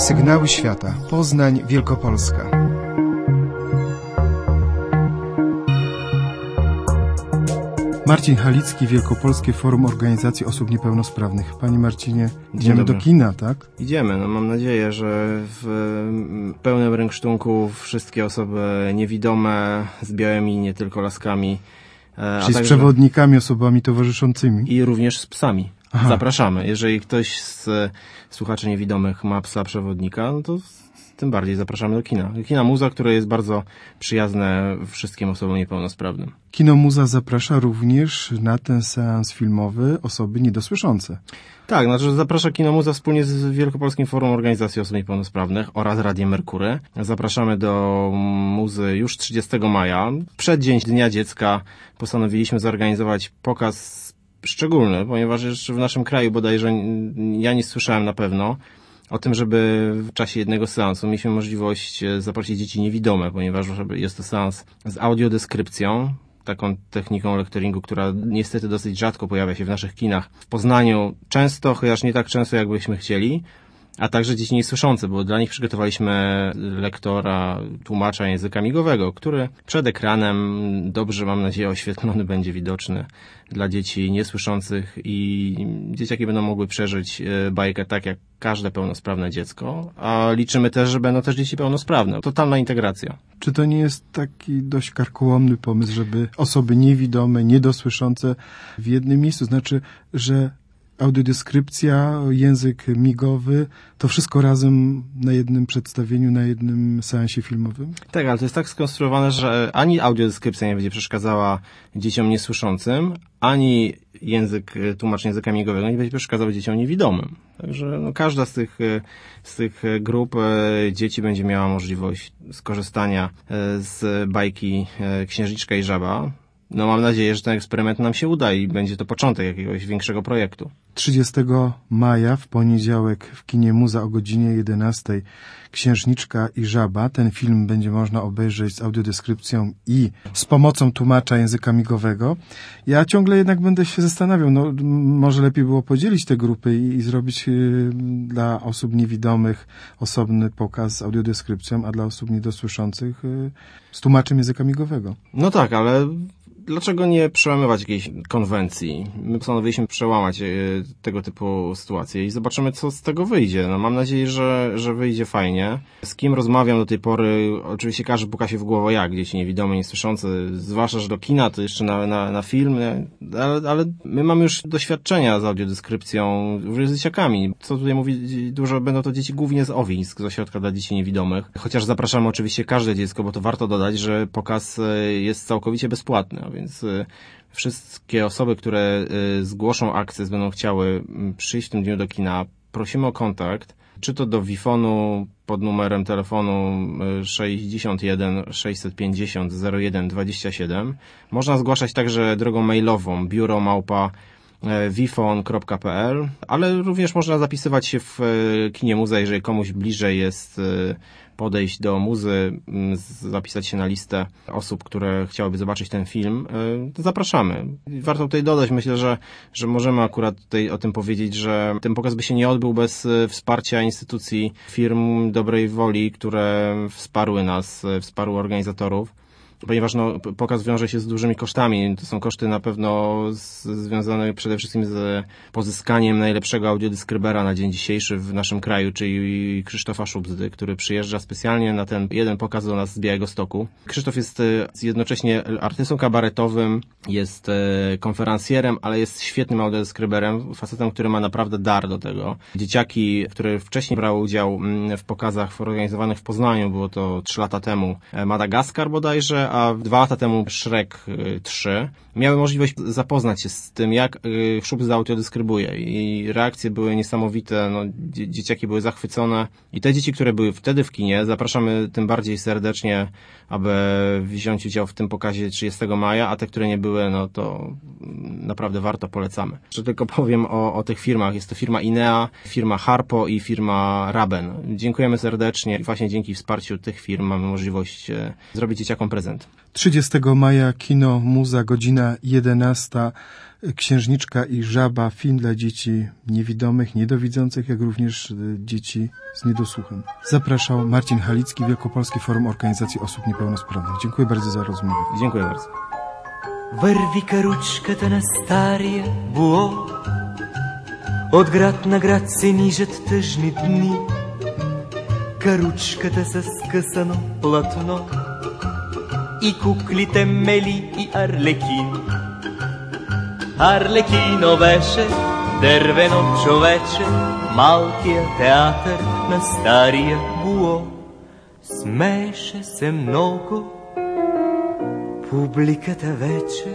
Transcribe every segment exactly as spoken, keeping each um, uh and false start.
Sygnały Świata. Poznań, Wielkopolska. Marcin Halicki, Wielkopolskie Forum Organizacji Osób Niepełnosprawnych. Panie Marcinie, idziemy do kina, tak? Idziemy. No mam nadzieję, że w pełnym rynsztunku wszystkie osoby niewidome, z białymi, nie tylko laskami. A Czyli z przewodnikami, osobami towarzyszącymi. I również z psami. Aha. Zapraszamy. Jeżeli ktoś z słuchaczy niewidomych ma psa przewodnika, no to tym bardziej zapraszamy do kina. Do kina Muza, które jest bardzo przyjazne wszystkim osobom niepełnosprawnym. Kino Muza zaprasza również na ten seans filmowy osoby niedosłyszące. Tak, znaczy zaprasza Kino Muza wspólnie z Wielkopolskim Forum Organizacji Osób Niepełnosprawnych oraz Radiem Merkury. Zapraszamy do Muzy już trzydziestego maja. W przeddzień Dnia Dziecka postanowiliśmy zorganizować pokaz szczególny, ponieważ jeszcze w naszym kraju bodajże ja nie słyszałem na pewno o tym, żeby w czasie jednego seansu mieliśmy możliwość zaprosić dzieci niewidome, ponieważ jest to seans z audiodeskrypcją, taką techniką lektoringu, która niestety dosyć rzadko pojawia się w naszych kinach. W Poznaniu często, chociaż nie tak często, jakbyśmy chcieli, a także dzieci niesłyszące, bo dla nich przygotowaliśmy lektora, tłumacza języka migowego, który przed ekranem dobrze, mam nadzieję, oświetlony będzie widoczny dla dzieci niesłyszących i dzieciaki będą mogły przeżyć bajkę tak jak każde pełnosprawne dziecko, a liczymy też, że będą też dzieci pełnosprawne. Totalna integracja. Czy to nie jest taki dość karkołomny pomysł, żeby osoby niewidome, niedosłyszące w jednym miejscu, znaczy, że audiodeskrypcja, język migowy, to wszystko razem na jednym przedstawieniu, na jednym seansie filmowym? Tak, ale to jest tak skonstruowane, że ani audiodeskrypcja nie będzie przeszkadzała dzieciom niesłyszącym, ani język, tłumacz języka migowego nie będzie przeszkadzał dzieciom niewidomym. Także no, każda z tych, z tych grup dzieci będzie miała możliwość skorzystania z bajki Księżniczka i Żaba. No mam nadzieję, że ten eksperyment nam się uda i będzie to początek jakiegoś większego projektu. trzydziestego maja w poniedziałek w kinie Muza o godzinie jedenastej Księżniczka i Żaba. Ten film będzie można obejrzeć z audiodeskrypcją i z pomocą tłumacza języka migowego. Ja ciągle jednak będę się zastanawiał, no może lepiej było podzielić te grupy i, i zrobić y, dla osób niewidomych osobny pokaz z audiodeskrypcją, a dla osób niedosłyszących y, z tłumaczem języka migowego. No tak, ale dlaczego nie przełamywać jakiejś konwencji? My postanowiliśmy przełamać y, tego typu sytuacje i zobaczymy, co z tego wyjdzie. No, mam nadzieję, że, że wyjdzie fajnie. Z kim rozmawiam do tej pory, oczywiście każdy puka się w głowę, jak dzieci niewidome, niesłyszące, zwłaszcza, że do kina, to jeszcze na, na, na film, ale, ale my mamy już doświadczenia z audiodeskrypcją, już z dzieciakami. Co tutaj mówić, dużo będą to dzieci głównie z Owińsk, z ośrodka dla dzieci niewidomych. Chociaż zapraszamy oczywiście każde dziecko, bo to warto dodać, że pokaz jest całkowicie bezpłatny. Więc wszystkie osoby, które zgłoszą akces, będą chciały przyjść w tym dniu do kina, prosimy o kontakt, czy to do Wifonu pod numerem telefonu sześćdziesiąt jeden sześćset pięćdziesiąt zero jeden dwadzieścia siedem. Można zgłaszać także drogą mailową biuro małpa wifon kropka p l, ale również można zapisywać się w kinie Muza, jeżeli komuś bliżej jest podejść do Muzy, zapisać się na listę osób, które chciałyby zobaczyć ten film, to zapraszamy. Warto tutaj dodać, myślę, że, że możemy akurat tutaj o tym powiedzieć, że ten pokaz by się nie odbył bez wsparcia instytucji, firm dobrej woli, które wsparły nas, wsparły organizatorów. Ponieważ no, pokaz wiąże się z dużymi kosztami. To są koszty na pewno z, związane przede wszystkim z pozyskaniem najlepszego audiodeskrybera na dzień dzisiejszy w naszym kraju, czyli Krzysztofa Szubzdy, który przyjeżdża specjalnie na ten jeden pokaz do nas z Białegostoku. Krzysztof jest jednocześnie artystą kabaretowym, jest konferencjerem, ale jest świetnym audiodeskryberem, facetem, który ma naprawdę dar do tego. Dzieciaki, które wcześniej brały udział w pokazach organizowanych w Poznaniu, było to trzy lata temu, Madagaskar bodajże, a dwa lata temu Shrek trzy, miały możliwość zapoznać się z tym, jak Szubzda audiodeskrybuje i reakcje były niesamowite, no, dzie- dzieciaki były zachwycone i te dzieci, które były wtedy w kinie, zapraszamy tym bardziej serdecznie, aby wziąć udział w tym pokazie trzydziestego maja, a te, które nie były, no to naprawdę warto, polecamy. Jeszcze tylko powiem o, o tych firmach. Jest to firma Inea, firma Harpo i firma Raben. Dziękujemy serdecznie i właśnie dzięki wsparciu tych firm mamy możliwość zrobić dzieciakom prezent. trzydziestego maja kino Muza, godzina godzina jedenasta. Księżniczka i żaba, film dla dzieci niewidomych, niedowidzących, jak również dzieci z niedosłuchem. Zapraszał Marcin Halicki, Wielkopolskie Forum Organizacji Osób Niepełnosprawnych. Dziękuję bardzo za rozmowę. Dziękuję bardzo. Върви каручката на стария буо, от град на град се нижат тъжни дни. Каручката с скъсано платно и куклите Мели и Арлекин. Арлекино беше дървено човече, малкия театър на стария буо. Смееше се много публиката вечер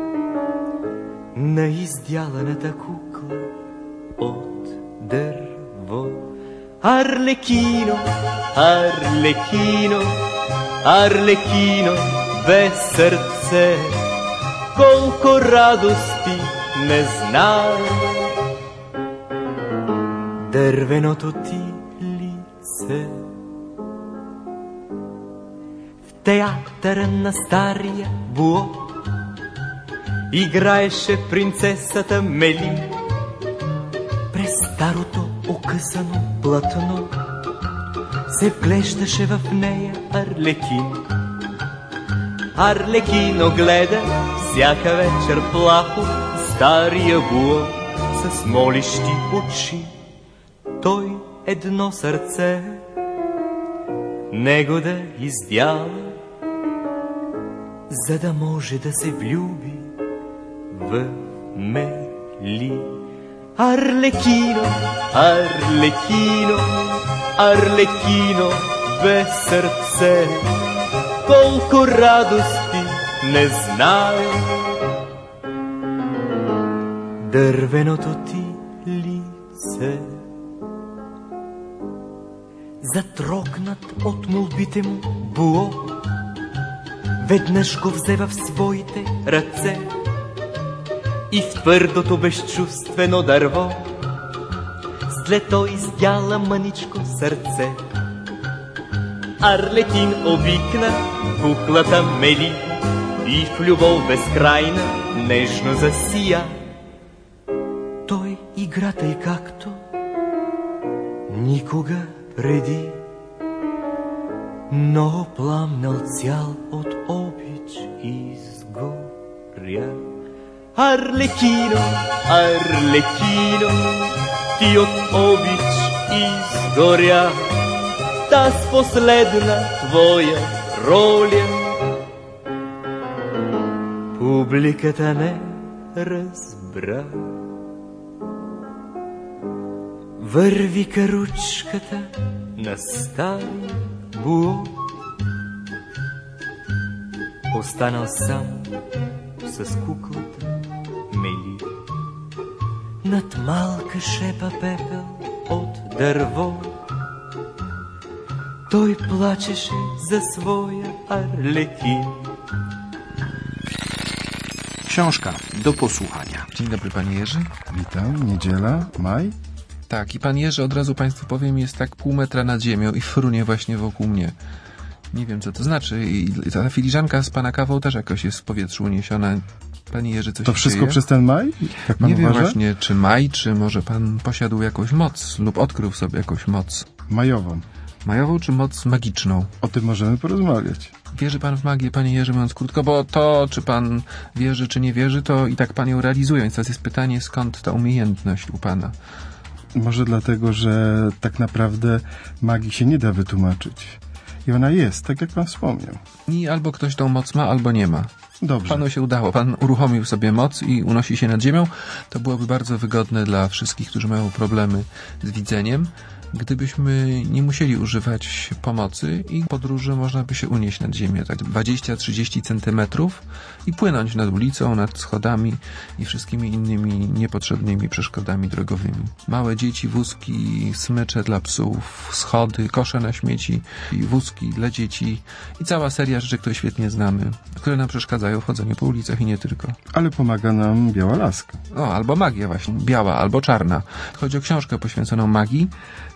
на издяланата кукла от дърво. Арлекино, Арлекино, Арлекино без сърце, колко радости не знае дървеното ти лице. В театъра на стария буо играеше принцесата Мели. През старото окъсано платно се вглеждаше в нея Арлекин. Арлекино гледа всяка вечер плахо стария буо с молещи очи. Той едно сърце него да издяла, за да може да се влюби в Мели. Арлекино, Арлекино, Арлекино без сърце, колко радости не знае дървеното ти лице. Затрогнат от молбите му буо, веднъж го взе в своите ръце и в твърдото безчувствено дърво след то издяла мъничко сърце. Арлекин обикна куклата Мели и в любов безкрайна нежно засия. Той играта и както никога преди, но пламнал цял от обич изгоря. Арлекино, Арлекино, ти от обич изгоря, таз последна твоя роля публиката не разбра. Върви каручката на стария буо, останал сам с куклата Мели. Над малка шепа пепел от дърво, той плачеше за своя Arlekin. Książka do posłuchania. Dzień dobry, panie Jerzy. Witam, niedziela, maj. Tak, i pan Jerzy, od razu państwu powiem, jest tak pół metra nad ziemią i frunie właśnie wokół mnie. Nie wiem, co to znaczy. I ta filiżanka z pana kawą też jakoś jest w powietrzu uniesiona. Panie Jerzy, coś To wszystko dzieje? przez ten maj? Jak pan Nie uważa? wiem właśnie, czy maj, czy może pan posiadł jakąś moc lub odkrył w sobie jakąś moc. Majową. Majową czy moc magiczną? O tym możemy porozmawiać. Wierzy pan w magię, panie Jerzy, mówiąc krótko, bo to, czy pan wierzy, czy nie wierzy, to i tak pan ją realizuje. Więc teraz jest pytanie, skąd ta umiejętność u pana? Może dlatego, że tak naprawdę magii się nie da wytłumaczyć. I ona jest, tak jak pan wspomniał. I albo ktoś tą moc ma, albo nie ma. Dobrze. Panu się udało. Pan uruchomił sobie moc i unosi się nad ziemią. To byłoby bardzo wygodne dla wszystkich, którzy mają problemy z widzeniem. Gdybyśmy nie musieli używać pomocy i podróży można by się unieść nad ziemię tak dwadzieścia do trzydziestu centymetrów i płynąć nad ulicą, nad schodami i wszystkimi innymi niepotrzebnymi przeszkodami drogowymi. Małe dzieci, wózki, smycze dla psów, schody, kosze na śmieci, i wózki dla dzieci i cała seria rzeczy, które świetnie znamy, które nam przeszkadzają w chodzeniu po ulicach i nie tylko. Ale pomaga nam biała laska. O, albo magia właśnie, biała albo czarna. Chodzi o książkę poświęconą magii.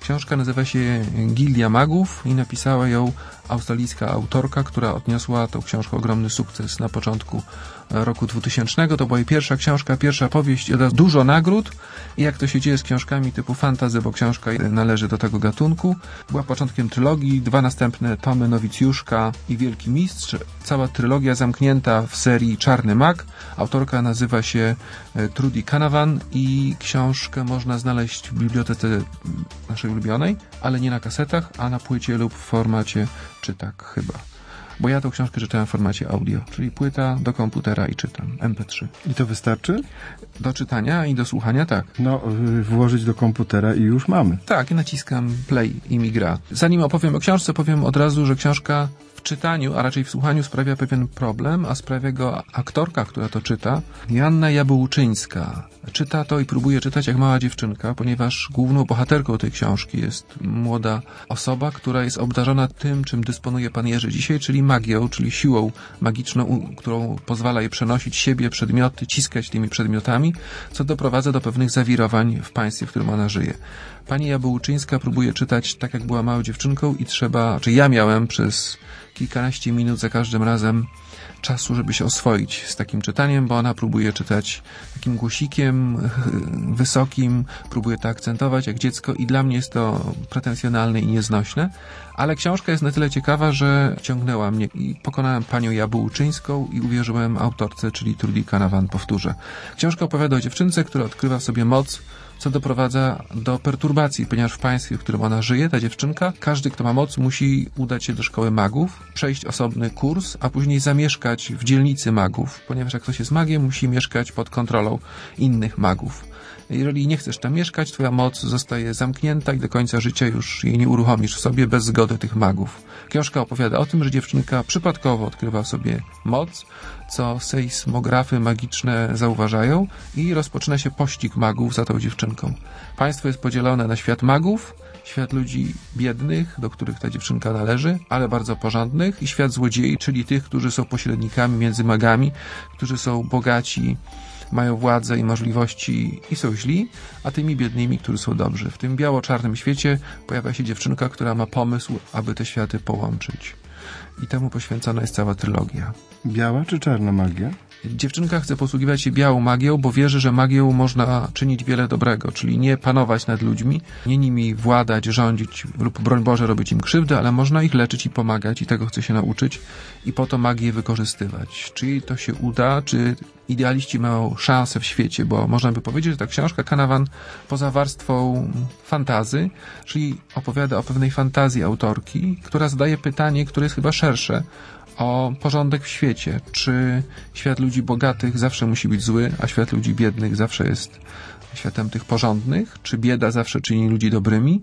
Książka nazywa się Gildia Magów i napisała ją australijska autorka, która odniosła tą książkę ogromny sukces na początku roku dwutysięcznego. To była jej pierwsza książka, pierwsza powieść, dużo nagród i jak to się dzieje z książkami typu fantasy, bo książka należy do tego gatunku. Była początkiem trylogii, dwa następne tomy Nowicjuszka i Wielki Mistrz. Cała trylogia zamknięta w serii Czarny Mag. Autorka nazywa się Trudy Canavan i książkę można znaleźć w bibliotece naszej ulubionej, ale nie na kasetach, a na płycie lub w formacie czytak chyba. Bo ja tą książkę czytałem w formacie audio, czyli płyta do komputera i czytam, em pe trzy. I to wystarczy? Do czytania i do słuchania, tak. No, włożyć do komputera i już mamy. Tak, i naciskam play i mi gra. Zanim opowiem o książce, powiem od razu, że książka w czytaniu, a raczej w słuchaniu sprawia pewien problem, a sprawia go aktorka, która to czyta, Joanna Jabułczyńska. Czyta to i próbuje czytać jak mała dziewczynka, ponieważ główną bohaterką tej książki jest młoda osoba, która jest obdarzona tym, czym dysponuje pan Jerzy dzisiaj, czyli magią, czyli siłą magiczną, którą pozwala jej przenosić siebie, przedmioty, ciskać tymi przedmiotami, co doprowadza do pewnych zawirowań w państwie, w którym ona żyje. Pani Jabułczyńska próbuje czytać tak, jak była małą dziewczynką i trzeba, czy ja miałem przez kilkanaście minut za każdym razem czasu, żeby się oswoić z takim czytaniem, bo ona próbuje czytać takim głosikiem wysokim, próbuje to akcentować jak dziecko i dla mnie jest to pretensjonalne i nieznośne, ale książka jest na tyle ciekawa, że ciągnęła mnie i pokonałem panią Jabułczyńską i uwierzyłem autorce, czyli Trudy Canavan, powtórzę. Książka opowiada o dziewczynce, która odkrywa w sobie moc, co doprowadza do perturbacji, ponieważ w państwie, w którym ona żyje, ta dziewczynka, każdy, kto ma moc, musi udać się do szkoły magów, przejść osobny kurs, a później zamieszkać w dzielnicy magów, ponieważ jak ktoś jest magiem, musi mieszkać pod kontrolą innych magów. Jeżeli nie chcesz tam mieszkać, twoja moc zostaje zamknięta i do końca życia już jej nie uruchomisz w sobie bez zgody tych magów. Książka opowiada o tym, że dziewczynka przypadkowo odkrywa w sobie moc, co sejsmografy magiczne zauważają i rozpoczyna się pościg magów za tą dziewczynką. Państwo jest podzielone na świat magów, świat ludzi biednych, do których ta dziewczynka należy, ale bardzo porządnych, i świat złodziei, czyli tych, którzy są pośrednikami między magami, którzy są bogaci, mają władzę i możliwości i są źli, a tymi biednymi, którzy są dobrzy. W tym biało-czarnym świecie pojawia się dziewczynka, która ma pomysł, aby te światy połączyć. I temu poświęcona jest cała trylogia. Biała czy czarna magia? Dziewczynka chce posługiwać się białą magią, bo wierzy, że magią można czynić wiele dobrego, czyli nie panować nad ludźmi, nie nimi władać, rządzić lub, broń Boże, robić im krzywdę, ale można ich leczyć i pomagać i tego chce się nauczyć i po to magię wykorzystywać. Czy jej to się uda, czy idealiści mają szansę w świecie, bo można by powiedzieć, że ta książka Canavan poza warstwą fantazy, czyli opowiada o pewnej fantazji autorki, która zadaje pytanie, które jest chyba szersze, o porządek w świecie. Czy świat ludzi bogatych zawsze musi być zły, a świat ludzi biednych zawsze jest światem tych porządnych? Czy bieda zawsze czyni ludzi dobrymi?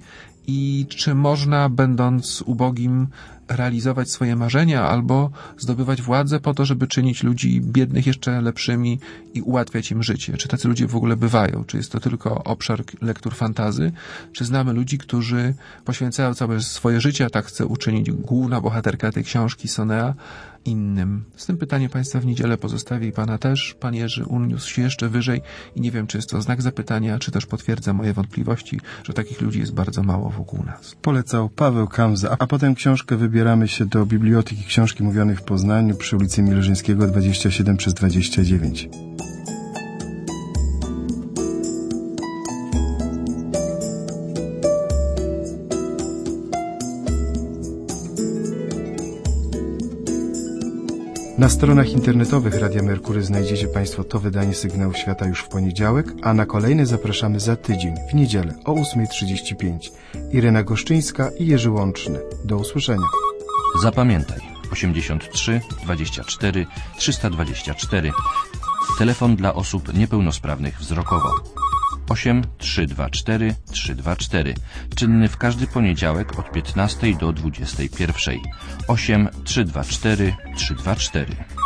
I czy można, będąc ubogim, realizować swoje marzenia albo zdobywać władzę po to, żeby czynić ludzi biednych jeszcze lepszymi i ułatwiać im życie? Czy tacy ludzie w ogóle bywają? Czy jest to tylko obszar lektur fantazy? Czy znamy ludzi, którzy poświęcają całe swoje życie, a tak chce uczynić główna bohaterka tej książki, Sonea, innym? Z tym pytaniem Państwa w niedzielę pozostawię i Pana też. Pan Jerzy uniósł się jeszcze wyżej i nie wiem, czy jest to znak zapytania, czy też potwierdza moje wątpliwości, że takich ludzi jest bardzo mało wokół nas. Polecał Paweł Kamza, a potem książkę wybieramy się do Biblioteki Książki Mówionej w Poznaniu przy ulicy Milżyńskiego dwadzieścia siedem przez dwadzieścia dziewięć. Na stronach internetowych Radia Merkury znajdziecie Państwo to wydanie Sygnału Świata już w poniedziałek, a na kolejne zapraszamy za tydzień, w niedzielę o ósma trzydzieści pięć. Irena Goszczyńska i Jerzy Łączny. Do usłyszenia. Zapamiętaj: osiemdziesiąt trzy dwadzieścia cztery trzysta dwadzieścia cztery. Telefon dla osób niepełnosprawnych wzrokowo. osiem trzy dwa cztery trzy dwa cztery. Czynny w każdy poniedziałek od piętnastej do dwudziestej pierwszej. osiem trzy dwa cztery trzy dwa cztery.